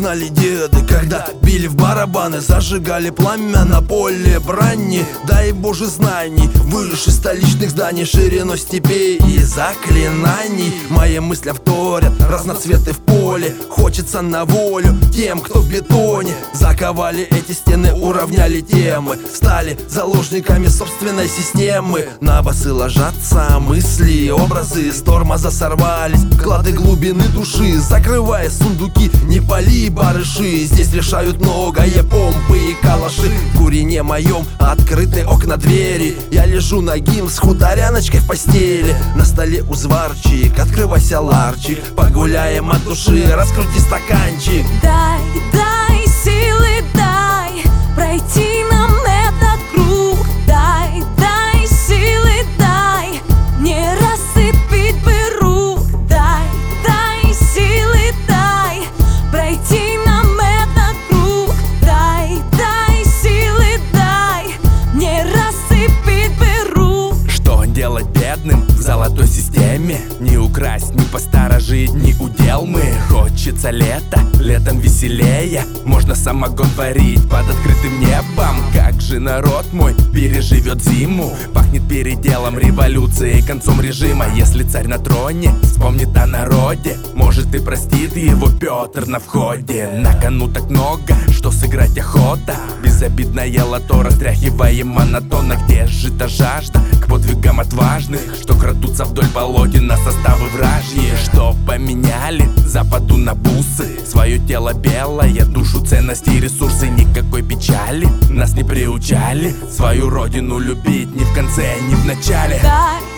знали деды, когда били в барабаны, зажигали пламя на поле брани. Дай Боже знаний, выше столичных зданий, шириной степей и заклинаний. Мои мысли вторят разноцветы в поле. Хочется на волю тем, кто в бетоне. Заковали эти стены, уравняли темы, стали заложниками собственной системы. На басы ложатся мысли, образы с тормоза сорвались, клады глубины души. Закрывая сундуки, не пали барыши. Здесь решают многое помпы и калаши. В курине моем открыты окна двери. Я лежу нагим с хуторяночкой в постели. На столе узварчик, открывайся ларчик. Погуляем от души, раскрути стаканчик. Дай, дай силы, дай пройти нам этот круг. Дай, дай силы, дай не рассыпить бы рук. Дай, дай силы, дай пройти нам этот круг. Дай, дай силы, дай не рассыпить бы рук. Что делать бедным в золотой системе? Не украсть, не посторожить, не удел мы. Хочется лето, летом веселее. Можно самогон варить под открытым небом. Как же народ мой переживет зиму? Пахнет переделом, революцией, концом режима. Если царь на троне вспомнит о народе, может и простит его Петр на входе. На кону так много, что сыграть охота. Безобидное лото, растряхиваем монотонно. Где же та жажда к подвигам отважных, что крадутся вдоль болотина составы вражьи? Что поменяли западу на бусы? Свое тело белое, душу, ценности и ресурсы. Никакой печали нас не приучали свою родину любить ни в конце, ни в начале. Дай,